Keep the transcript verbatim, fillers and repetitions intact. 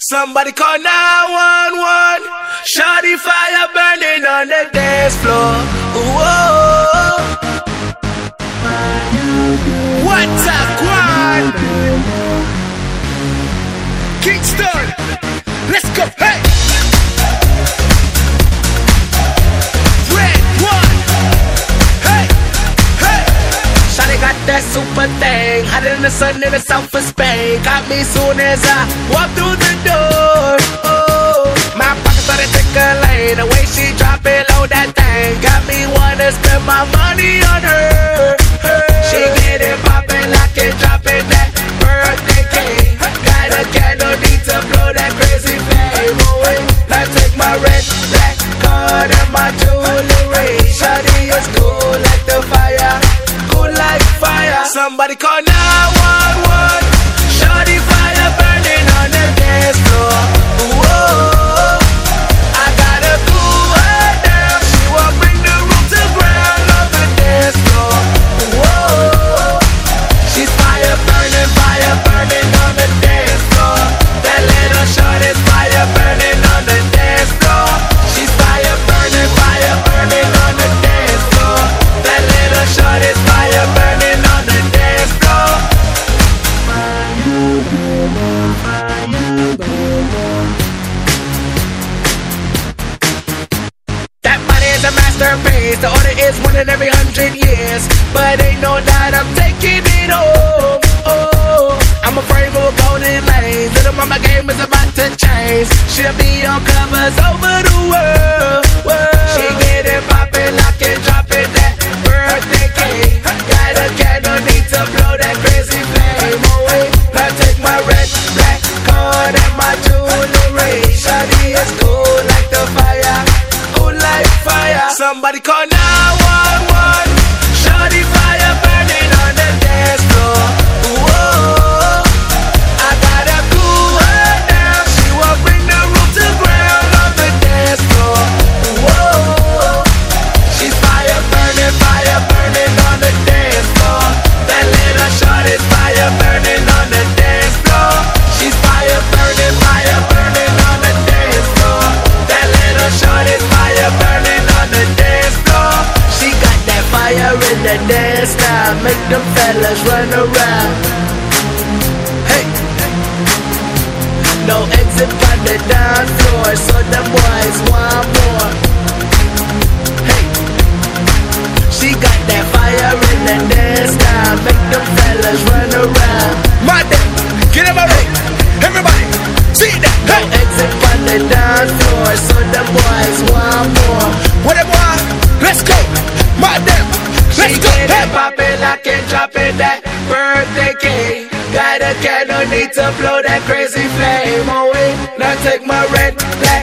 Somebody call nine one one. Shawty fire burning on the dance floor. Whoa. What's up, Quan? Kingston, let's go. Hey. Red one. Hey, hey. Shawty got that super thing, hotter than the sun in the south of Spain. Got me soon as I walk through the door. Oh, my pocket started tickling. The way she drop it low, that thing got me wanna spend my money on her. her. She get it poppin', lock it, drop it, that birthday cake. Got a candle, need to blow that crazy flame away. I take my red, black card and my jewelry. Shawty is cool like the fire, cool like fire. Somebody call nine one one. Shawty fire burning on the dance floor. Whoa, I gotta cool her down. She won't bring the room to ground on the dance floor. Whoa, she's fire burning, fire burning on the dance floor. That little short is fire burning on the dance floor. She's fire burning, fire burning on the dance floor. That little short is fire burning on the dance floor. That body is a masterpiece. The order is one in every hundred years, but ain't no doubt I'm taking it home. Oh, I'm afraid we'll go to lanes. Little mama game is about to change. She'll be on covers over the world. world. She get it poppin', lock it, drop it, that birthday cake. Got a candle, need to blow that crazy flame away. I take my red, black card and my jewelry. Shawty is cool like the fire, cool like fire. Somebody call nine one one. Shawty fire burning on the dance floor. Whoa, I gotta cool her down. She won't bring the room to ground on the dance floor. Whoa, she's fire burning, fire burning on the dance floor. That little short is fire burning on the dance floor. She's fire burning, fire burning on the dance floor. That little short is fire burning on the dance floor. She got that fire in the dance now, make them fellas run around. Hey, no exit on the dance floor, so the boys want more. Hey, she got that fire in the dance now, make them fellas run around. My day, get in my way, everybody, see that. Hey, no exit on the dance floor, so the boys want more. What it want? Let's go, my damn, let's go. She get it poppin', lock it, drop it, that birthday cake. Got a candle, need to blow that crazy flame away. Now take my red, black